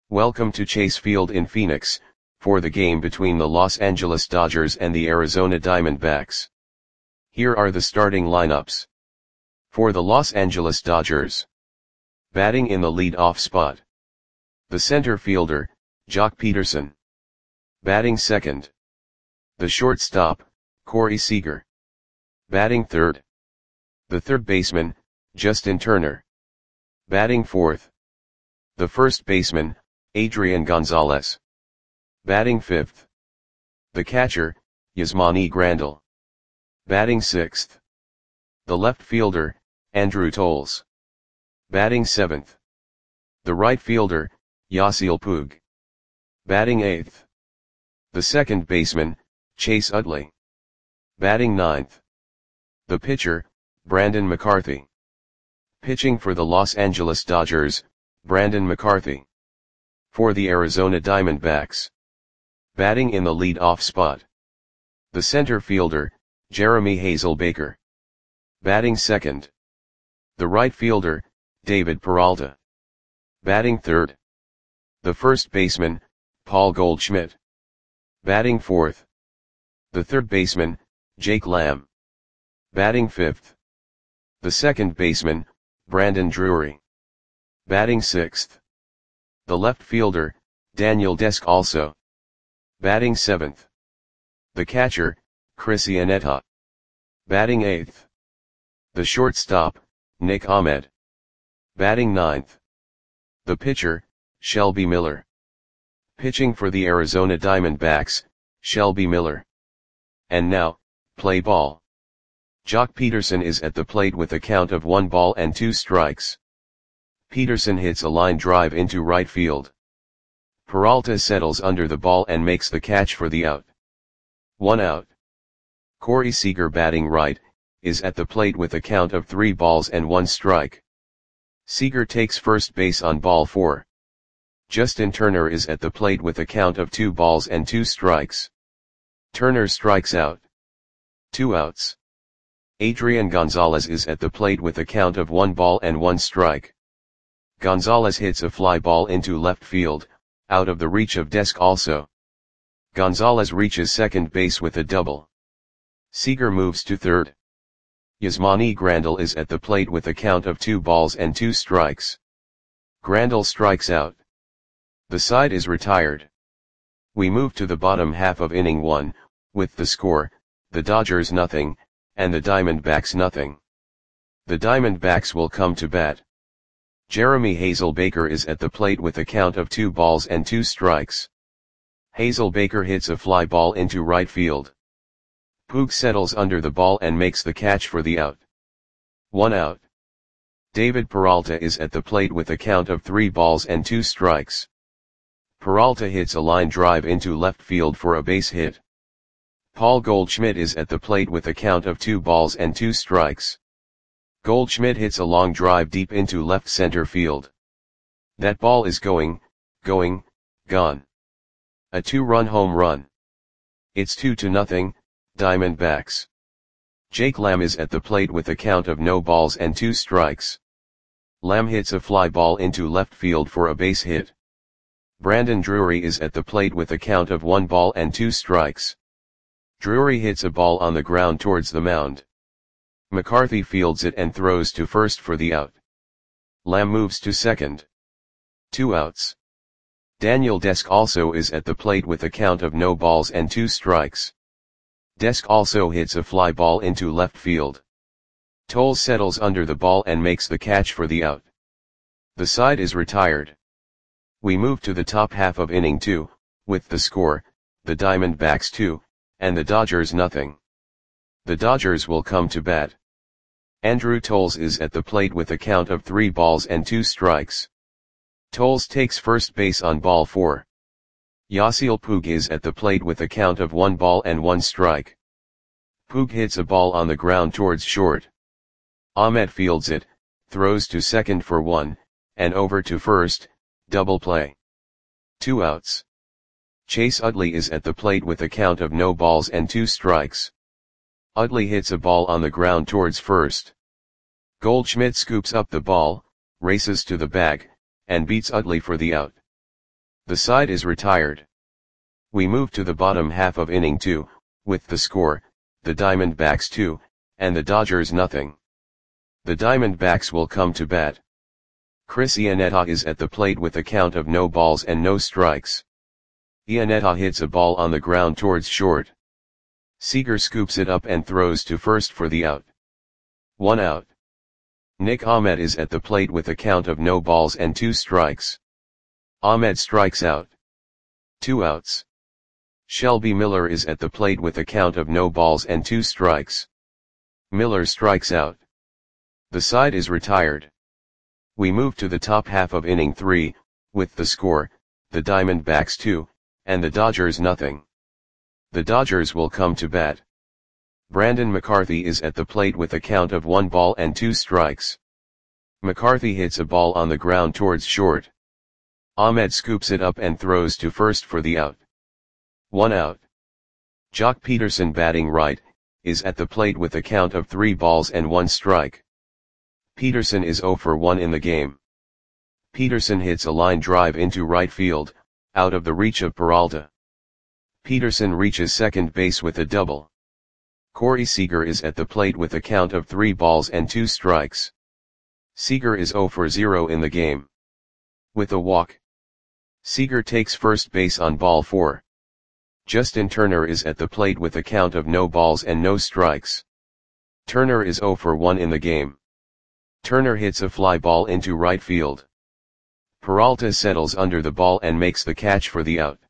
Welcome to Chase Field in Phoenix, for the game between the Los Angeles Dodgers and the Arizona Diamondbacks. Here are the starting lineups. For the Los Angeles Dodgers. Batting in the lead-off spot. The center fielder, Joc Pederson. Batting second. The shortstop, Corey Seager. Batting third. The third baseman, Justin Turner. Batting fourth. The first baseman, Adrian Gonzalez. Batting fifth. The catcher, Yasmani Grandal. Batting sixth. The left fielder, Andrew Toles. Batting seventh. The right fielder, Yasiel Puig. Batting eighth. The second baseman, Chase Utley. Batting ninth. The pitcher, Brandon McCarthy. Pitching for the Los Angeles Dodgers, Brandon McCarthy. For the Arizona Diamondbacks. Batting in the lead-off spot. The center fielder, Jeremy Hazelbaker. Batting second. The right fielder, David Peralta. Batting third. The first baseman, Paul Goldschmidt. Batting fourth. The third baseman, Jake Lamb. Batting fifth. The second baseman, Brandon Drury. Batting sixth. The left fielder, Daniel Descalso. Batting seventh. The catcher, Chris Iannetta. Batting eighth. The shortstop, Nick Ahmed. Batting ninth. The pitcher, Shelby Miller. Pitching for the Arizona Diamondbacks, Shelby Miller. And now, play ball. Joc Pederson is at the plate with a count of 1 ball and 2 strikes. Pederson hits a line drive into right field. Peralta settles under the ball and makes the catch for the out. 1 out. Corey Seager, batting right, is at the plate with a count of 3 balls and 1 strike. Seager takes first base on ball 4. Justin Turner is at the plate with a count of 2 balls and 2 strikes. Turner strikes out. 2 outs. Adrian Gonzalez is at the plate with a count of 1 ball and 1 strike. Gonzalez hits a fly ball into left field, out of the reach of Descalso. Gonzalez reaches second base with a double. Seager moves to third. Yasmani Grandal is at the plate with a count of 2 balls and 2 strikes. Grandal strikes out. The side is retired. We move to the bottom half of inning 1, with the score, the Dodgers nothing, and the Diamondbacks nothing. The Diamondbacks will come to bat. Jeremy Hazelbaker is at the plate with a count of 2 balls and 2 strikes. Hazelbaker hits a fly ball into right field. Puig settles under the ball and makes the catch for the out. 1 out. David Peralta is at the plate with a count of 3 balls and 2 strikes. Peralta hits a line drive into left field for a base hit. Paul Goldschmidt is at the plate with a count of 2 balls and 2 strikes. Goldschmidt hits a long drive deep into left center field. That ball is gone. A 2-run home run. It's 2-0, Diamondbacks. Jake Lamb is at the plate with a count of no balls and 2 strikes. Lamb hits a fly ball into left field for a base hit. Brandon Drury is at the plate with a count of 1 ball and 2 strikes. Drury hits a ball on the ground towards the mound. McCarthy fields it and throws to first for the out. Lamb moves to second. 2 outs. Daniel Descalso is at the plate with a count of no balls and 2 strikes. Descalso hits a fly ball into left field. Toles settles under the ball and makes the catch for the out. The side is retired. We move to the top half of inning 2, with the score, the Diamondbacks 2, and the Dodgers nothing. The Dodgers will come to bat. Andrew Toles is at the plate with a count of 3 balls and 2 strikes. Toles takes first base on ball 4. Yasiel Puig is at the plate with a count of 1 ball and 1 strike. Puig hits a ball on the ground towards short. Ahmed fields it, throws to second for 1, and over to first, double play. 2 outs. Chase Utley is at the plate with a count of no balls and 2 strikes. Utley hits a ball on the ground towards first. Goldschmidt scoops up the ball, races to the bag, and beats Utley for the out. The side is retired. We move to the bottom half of inning 2, with the score, the Diamondbacks 2, and the Dodgers nothing. The Diamondbacks will come to bat. Chris Iannetta is at the plate with a count of no balls and no strikes. Iannetta hits a ball on the ground towards short. Seager scoops it up and throws to first for the out. 1 out. Nick Ahmed is at the plate with a count of no balls and 2 strikes. Ahmed strikes out. 2 outs. Shelby Miller is at the plate with a count of no balls and 2 strikes. Miller strikes out. The side is retired. We move to the top half of inning 3, with the score, the Diamondbacks 2, and the Dodgers nothing. The Dodgers will come to bat. Brandon McCarthy is at the plate with a count of 1 ball and 2 strikes. McCarthy hits a ball on the ground towards short. Ahmed scoops it up and throws to first for the out. 1 out. Jock Peterson, batting right, is at the plate with a count of 3 balls and 1 strike. Peterson is 0 for 1 in the game. Peterson hits a line drive into right field, out of the reach of Peralta. Peterson reaches second base with a double. Corey Seager is at the plate with a count of 3 balls and 2 strikes. Seager is 0 for 0 in the game. With a walk. Seager takes first base on ball 4. Justin Turner is at the plate with a count of no balls and no strikes. Turner is 0 for 1 in the game. Turner hits a fly ball into right field. Peralta settles under the ball and makes the catch for the out.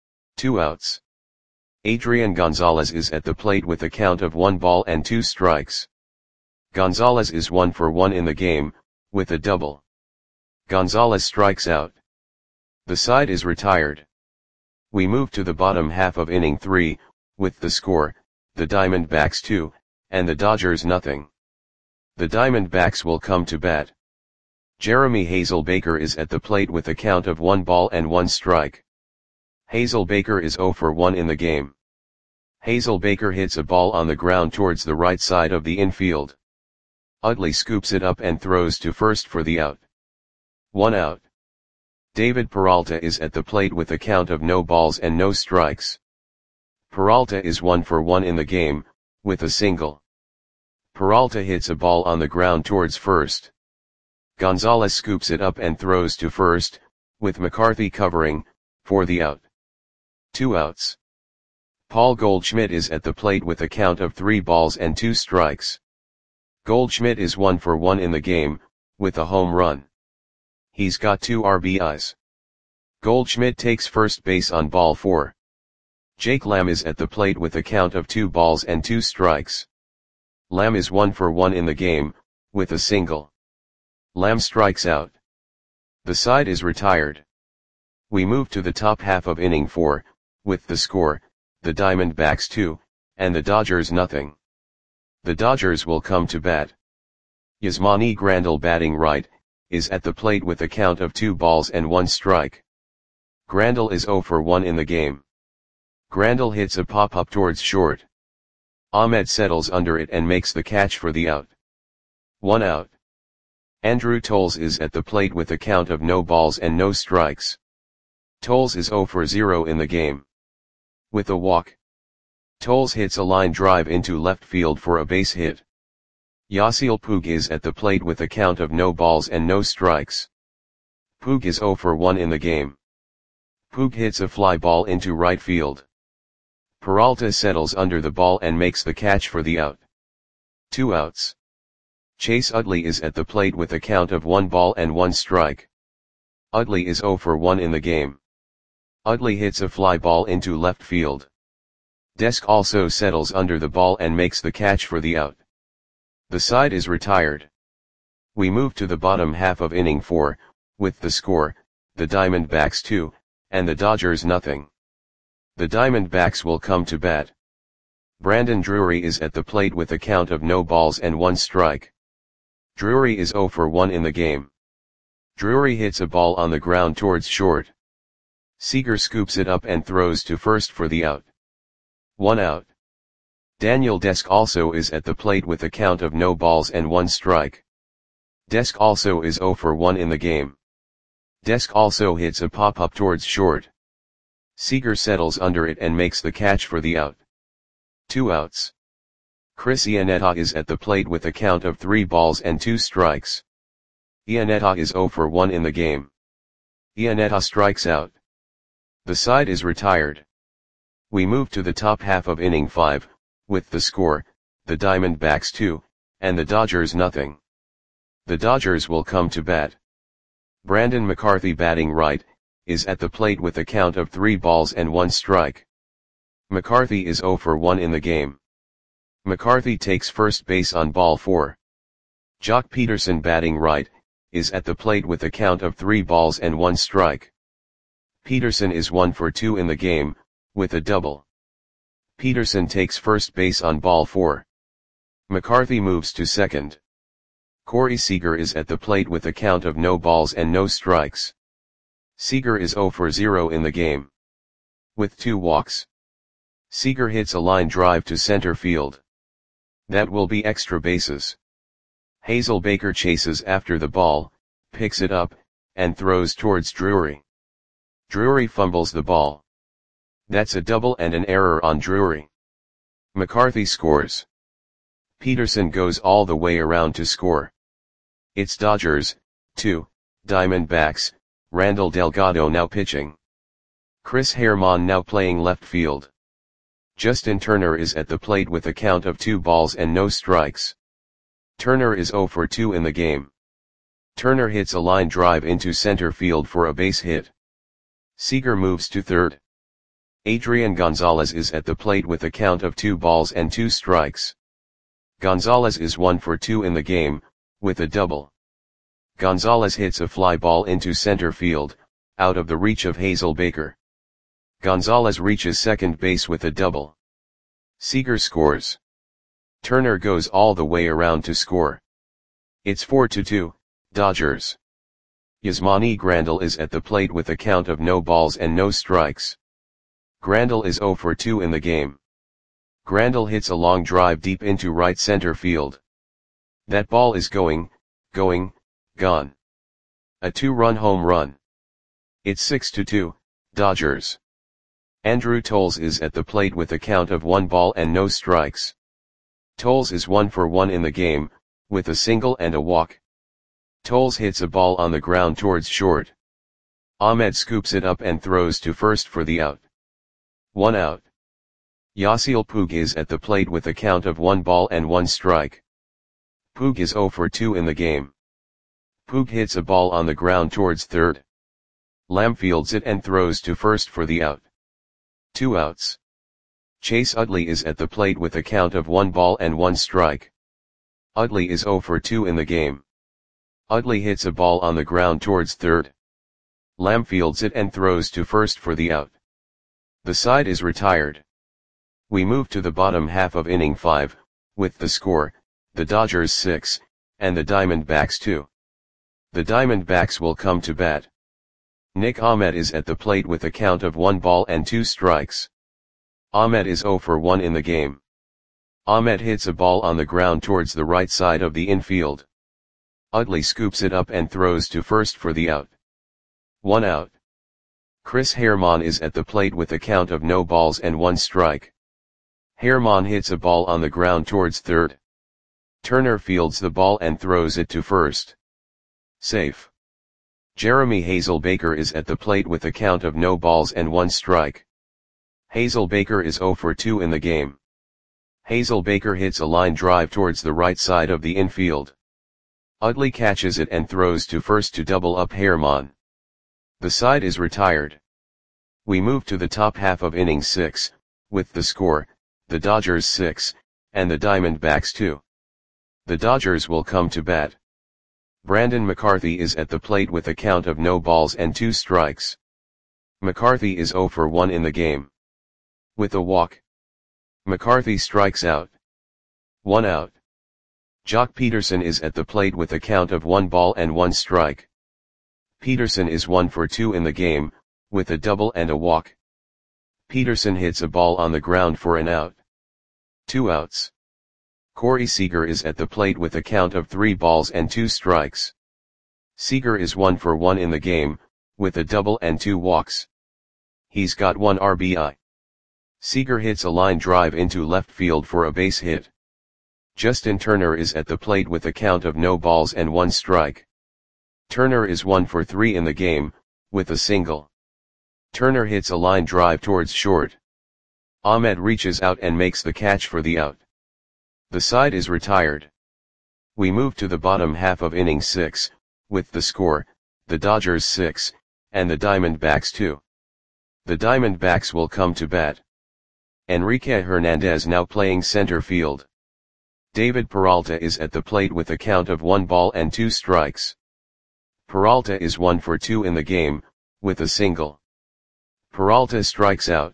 2 outs. Adrian Gonzalez is at the plate with a count of 1 ball and 2 strikes. Gonzalez is 1 for 1 in the game, with a double. Gonzalez strikes out. The side is retired. We move to the bottom half of inning 3, with the score, the Diamondbacks 2, and the Dodgers nothing. The Diamondbacks will come to bat. Jeremy Hazelbaker is at the plate with a count of 1 ball and 1 strike. Hazelbaker is 0 for 1 in the game. Hazelbaker hits a ball on the ground towards the right side of the infield. Utley scoops it up and throws to first for the out. 1 out. David Peralta is at the plate with a count of no balls and no strikes. Peralta is 1 for 1 in the game, with a single. Peralta hits a ball on the ground towards first. Gonzalez scoops it up and throws to first, with McCarthy covering, for the out. 2 outs. Paul Goldschmidt is at the plate with a count of 3 balls and 2 strikes. Goldschmidt is 1 for 1 in the game, with a home run. He's got 2 RBIs. Goldschmidt takes first base on ball 4. Jake Lamb is at the plate with a count of 2 balls and 2 strikes. Lamb is 1 for 1 in the game, with a single. Lamb strikes out. The side is retired. We move to the top half of inning 4, with the score, the Diamondbacks 2, and the Dodgers nothing. The Dodgers will come to bat. Yasmani Grandal, batting right, is at the plate with a count of 2 balls and 1 strike. Grandal is 0 for 1 in the game. Grandal hits a pop-up towards short. Ahmed settles under it and makes the catch for the out. 1 out. Andrew Toles is at the plate with a count of no balls and no strikes. Toles is 0 for 0 in the game. With a walk. Toles hits a line drive into left field for a base hit. Yasiel Puig is at the plate with a count of no balls and no strikes. Puig is 0 for 1 in the game. Puig hits a fly ball into right field. Peralta settles under the ball and makes the catch for the out. 2 outs. Chase Utley is at the plate with a count of 1 ball and 1 strike. Utley is 0 for 1 in the game. Utley hits a fly ball into left field. Desk also settles under the ball and makes the catch for the out. The side is retired. We move to the bottom half of inning 4, with the score, the Diamondbacks 2, and the Dodgers nothing. The Diamondbacks will come to bat. Brandon Drury is at the plate with a count of no balls and 1 strike. Drury is 0 for 1 in the game. Drury hits a ball on the ground towards short. Seager scoops it up and throws to first for the out. 1 out. Daniel Desk also is at the plate with a count of no balls and 1 strike. Desk also is 0 for 1 in the game. Desk also hits a pop-up towards short. Seager settles under it and makes the catch for the out. 2 outs. Chris Iannetta is at the plate with a count of 3 balls and 2 strikes. Iannetta is 0 for 1 in the game. Iannetta strikes out. The side is retired. We move to the top half of inning 5, with the score, the Diamondbacks 2, and the Dodgers nothing. The Dodgers will come to bat. Brandon McCarthy, batting right, is at the plate with a count of 3 balls and 1 strike. McCarthy is 0 for 1 in the game. McCarthy takes first base on ball 4. Jock Peterson, batting right, is at the plate with a count of 3 balls and 1 strike. Peterson is 1 for 2 in the game, with a double. Peterson takes first base on ball 4. McCarthy moves to second. Corey Seager is at the plate with a count of no balls and no strikes. Seager is 0 for 0 in the game. With 2 walks. Seager hits a line drive to center field. That will be extra bases. Hazelbaker chases after the ball, picks it up, and throws towards Drury. Drury fumbles the ball. That's a double and an error on Drury. McCarthy scores. Peterson goes all the way around to score. It's Dodgers, 2, Diamondbacks, Randall Delgado now pitching. Chris Herrmann now playing left field. Justin Turner is at the plate with a count of 2 balls and no strikes. Turner is 0 for 2 in the game. Turner hits a line drive into center field for a base hit. Seager moves to third. Adrian Gonzalez is at the plate with a count of 2 balls and 2 strikes. Gonzalez is 1 for 2 in the game, with a double. Gonzalez hits a fly ball into center field, out of the reach of Hazelbaker. Gonzalez reaches second base with a double. Seager scores. Turner goes all the way around to score. It's 4-2, Dodgers. Yasmani Grandal is at the plate with a count of no balls and no strikes. Grandal is 0 for 2 in the game. Grandal hits a long drive deep into right center field. That ball is gone. A 2-run home run. It's 6-2, Dodgers. Andrew Toles is at the plate with a count of 1 ball and no strikes. Toles is 1 for 1 in the game, with a single and a walk. Toles hits a ball on the ground towards short. Ahmed scoops it up and throws to first for the out. 1 out. Yasiel Puig is at the plate with a count of 1 ball and 1 strike. Puig is 0 for 2 in the game. Puig hits a ball on the ground towards third. Lamb fields it and throws to first for the out. 2 outs. Chase Utley is at the plate with a count of 1 ball and 1 strike. Utley is 0 for 2 in the game. Utley hits a ball on the ground towards third. Lamb fields it and throws to first for the out. The side is retired. We move to the bottom half of inning 5, with the score, the Dodgers 6, and the Diamondbacks 2. The Diamondbacks will come to bat. Nick Ahmed is at the plate with a count of 1 ball and 2 strikes. Ahmed is 0 for 1 in the game. Ahmed hits a ball on the ground towards the right side of the infield. Utley scoops it up and throws to first for the out. 1 out. Chris Herrmann is at the plate with a count of no balls and 1 strike. Herrmann hits a ball on the ground towards third. Turner fields the ball and throws it to first. Safe. Jeremy Hazelbaker is at the plate with a count of no balls and 1 strike. Hazelbaker is 0 for 2 in the game. Hazelbaker hits a line drive towards the right side of the infield. Utley catches it and throws to first to double up Herrmann. The side is retired. We move to the top half of inning 6, with the score, the Dodgers 6, and the Diamondbacks 2. The Dodgers will come to bat. Brandon McCarthy is at the plate with a count of no balls and 2 strikes. McCarthy is 0 for 1 in the game. With a walk. McCarthy strikes out. 1 out. Jock Peterson is at the plate with a count of 1 ball and 1 strike. Peterson is 1 for 2 in the game, with a double and a walk. Peterson hits a ball on the ground for an out. 2 outs. Corey Seager is at the plate with a count of 3 balls and 2 strikes. Seager is 1 for 1 in the game, with a double and 2 walks. He's got 1 RBI. Seager hits a line drive into left field for a base hit. Justin Turner is at the plate with a count of no balls and 1 strike. Turner is 1 for 3 in the game, with a single. Turner hits a line drive towards short. Ahmed reaches out and makes the catch for the out. The side is retired. We move to the bottom half of inning 6, with the score, the Dodgers 6, and the Diamondbacks 2. The Diamondbacks will come to bat. Enrique Hernandez now playing center field. David Peralta is at the plate with a count of 1 ball and 2 strikes. Peralta is 1 for 2 in the game, with a single. Peralta strikes out.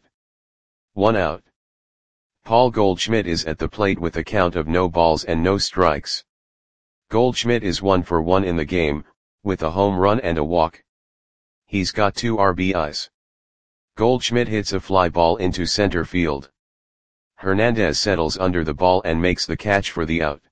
1 out. Paul Goldschmidt is at the plate with a count of no balls and no strikes. Goldschmidt is 1 for 1 in the game, with a home run and a walk. He's got 2 RBIs. Goldschmidt hits a fly ball into center field. Hernandez settles under the ball and makes the catch for the out.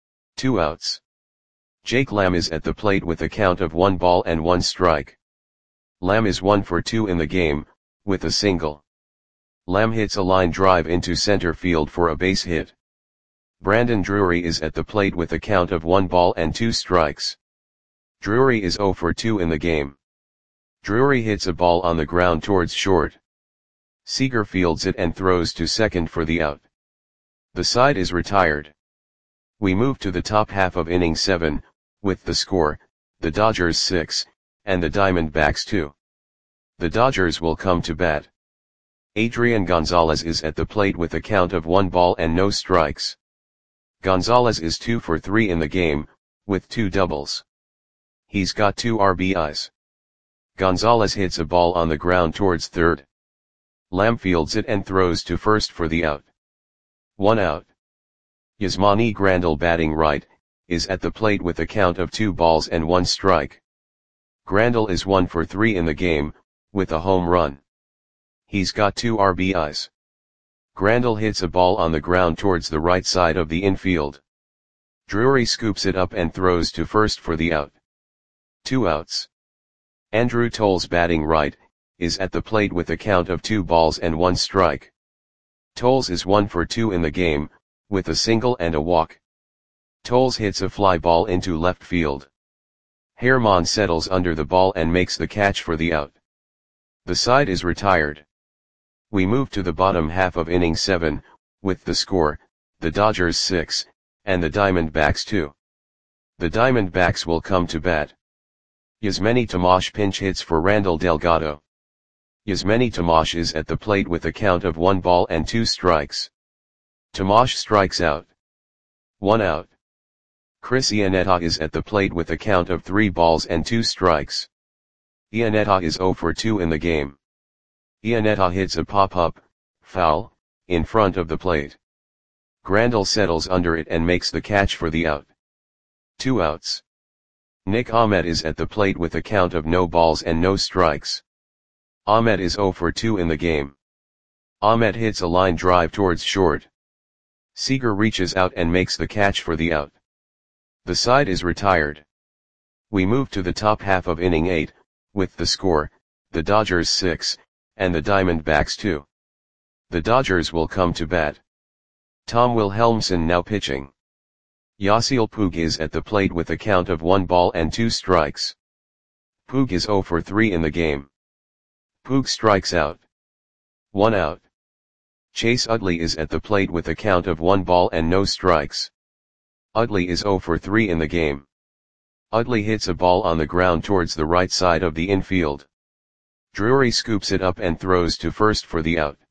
2 outs. Jake Lamb is at the plate with a count of 1 ball and 1 strike. Lamb is 1 for 2 in the game, with a single. Lamb hits a line drive into center field for a base hit. Brandon Drury is at the plate with a count of 1 ball and 2 strikes. Drury is 0 for 2 in the game. Drury hits a ball on the ground towards short. Seager fields it and throws to second for the out. The side is retired. We move to the top half of inning 7, with the score, the Dodgers 6, and the Diamondbacks 2. The Dodgers will come to bat. Adrian Gonzalez is at the plate with a count of 1 ball and no strikes. Gonzalez is 2 for 3 in the game, with 2 doubles. He's got 2 RBIs. Gonzalez hits a ball on the ground towards third. Lamb fields it and throws to first for the out. 1 out. Yasmani Grandal batting right, is at the plate with a count of 2 balls and 1 strike. Grandal is 1 for 3 in the game, with a home run. He's got 2 RBIs. Grandal hits a ball on the ground towards the right side of the infield. Drury scoops it up and throws to first for the out. 2 outs. Andrew Toles batting right, is at the plate with a count of 2 balls and 1 strike. Toles is 1 for 2 in the game, with a single and a walk. Toles hits a fly ball into left field. Herman settles under the ball and makes the catch for the out. The side is retired. We move to the bottom half of inning 7, with the score, the Dodgers 6, and the Diamondbacks 2. The Diamondbacks will come to bat. Yasmani Tomas pinch hits for Randall Delgado. Yasmani Tomas is at the plate with a count of 1 ball and 2 strikes. Tomas strikes out. 1 out. Chris Iannetta is at the plate with a count of 3 balls and 2 strikes. Iannetta is 0 for 2 in the game. Iannetta hits a pop-up, foul, in front of the plate. Grandal settles under it and makes the catch for the out. 2 outs. Nick Ahmed is at the plate with a count of no balls and no strikes. Ahmed is 0 for 2 in the game. Ahmed hits a line drive towards short. Seager reaches out and makes the catch for the out. The side is retired. We move to the top half of inning 8, with the score, the Dodgers 6, and the Diamondbacks 2. The Dodgers will come to bat. Tom Wilhelmsen now pitching. Yasiel Puig is at the plate with a count of 1 ball and 2 strikes. Puig is 0 for 3 in the game. Puig strikes out. 1 out. Chase Utley is at the plate with a count of 1 ball and no strikes. Utley is 0 for 3 in the game. Utley hits a ball on the ground towards the right side of the infield. Drury scoops it up and throws to first for the out.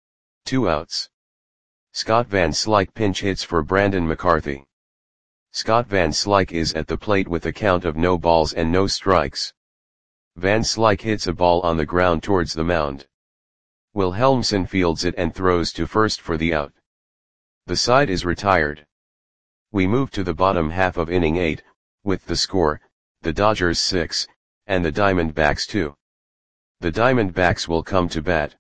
2 outs. Scott Van Slyke pinch hits for Brandon McCarthy. Scott Van Slyke is at the plate with a count of no balls and no strikes. Van Slyke hits a ball on the ground towards the mound. Wilhelmsen fields it and throws to first for the out. The side is retired. We move to the bottom half of inning 8, with the score, the Dodgers 6, and the Diamondbacks 2. The Diamondbacks will come to bat.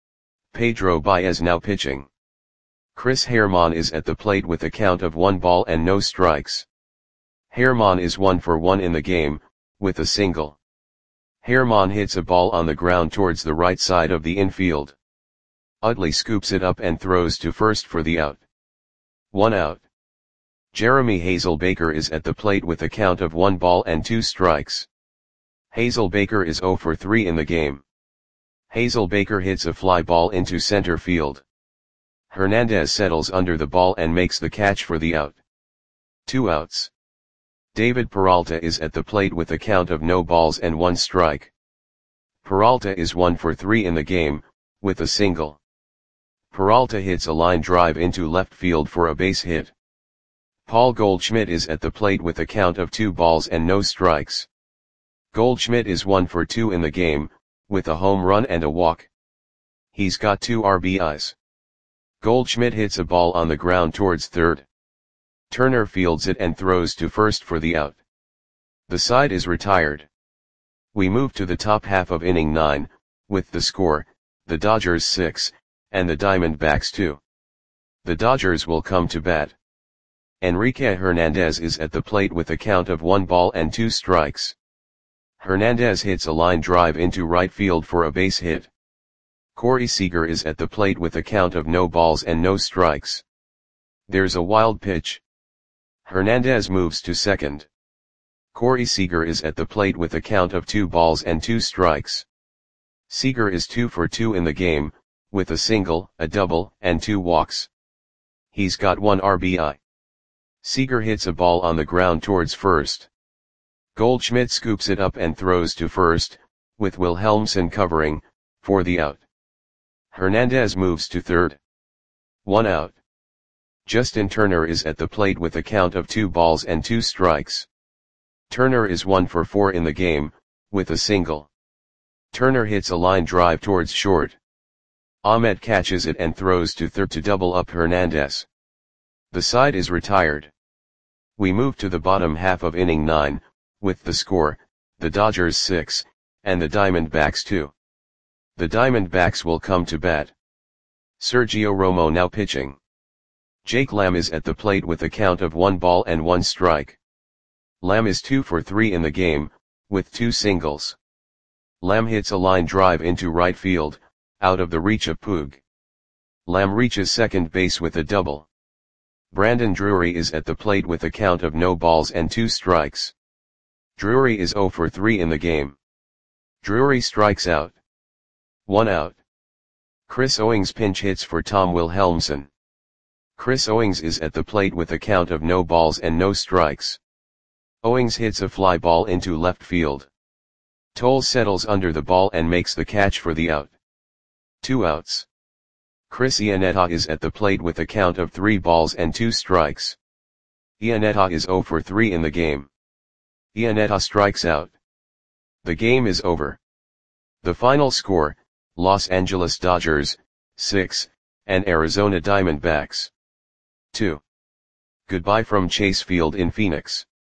Pedro Baez now pitching. Chris Herman is at the plate with a count of 1 ball and no strikes. Herman is 1 for 1 in the game, with a single. Herman hits a ball on the ground towards the right side of the infield. Utley scoops it up and throws to first for the out. 1 out. Jeremy Hazelbaker is at the plate with a count of 1 ball and 2 strikes. Hazelbaker is 0 for 3 in the game. Hazelbaker hits a fly ball into center field. Hernandez settles under the ball and makes the catch for the out. 2 outs. David Peralta is at the plate with a count of no balls and 1 strike. Peralta is 1 for 3 in the game, with a single. Peralta hits a line drive into left field for a base hit. Paul Goldschmidt is at the plate with a count of 2 balls and no strikes. Goldschmidt is 1 for 2 in the game, with a home run and a walk. He's got 2 RBIs. Goldschmidt hits a ball on the ground towards third. Turner fields it and throws to first for the out. The side is retired. We move to the top half of inning 9, with the score, the Dodgers 6, and the Diamondbacks 2. The Dodgers will come to bat. Enrique Hernandez is at the plate with a count of 1 ball and 2 strikes. Hernandez hits a line drive into right field for a base hit. Corey Seager is at the plate with a count of no balls and no strikes. There's a wild pitch. Hernandez moves to second. Corey Seager is at the plate with a count of 2 balls and 2 strikes. Seager is 2 for 2 in the game, with a single, a double, and 2 walks. He's got 1 RBI. Seager hits a ball on the ground towards first. Goldschmidt scoops it up and throws to first, with Wilhelmsen covering, for the out. Hernandez moves to third. 1 out. Justin Turner is at the plate with a count of 2 balls and 2 strikes. Turner is 1 for 4 in the game, with a single. Turner hits a line drive towards short. Ahmed catches it and throws to third to double up Hernandez. The side is retired. We move to the bottom half of inning 9, with the score, the Dodgers 6, and the Diamondbacks 2. The Diamondbacks will come to bat. Sergio Romo now pitching. Jake Lamb is at the plate with a count of 1 ball and 1 strike. Lamb is 2 for 3 in the game, with 2 singles. Lamb hits a line drive into right field, out of the reach of Puig. Lamb reaches second base with a double. Brandon Drury is at the plate with a count of no balls and 2 strikes. Drury is 0 for 3 in the game. Drury strikes out. 1 out. Chris Owings pinch hits for Tom Wilhelmsen. Chris Owings is at the plate with a count of no balls and no strikes. Owings hits a fly ball into left field. Toll settles under the ball and makes the catch for the out. 2 outs. Chris Iannetta is at the plate with a count of 3 balls and 2 strikes. Iannetta is 0 for 3 in the game. Iannetta strikes out. The game is over. The final score, Los Angeles Dodgers, 6, and Arizona Diamondbacks, 2. Goodbye from Chase Field in Phoenix.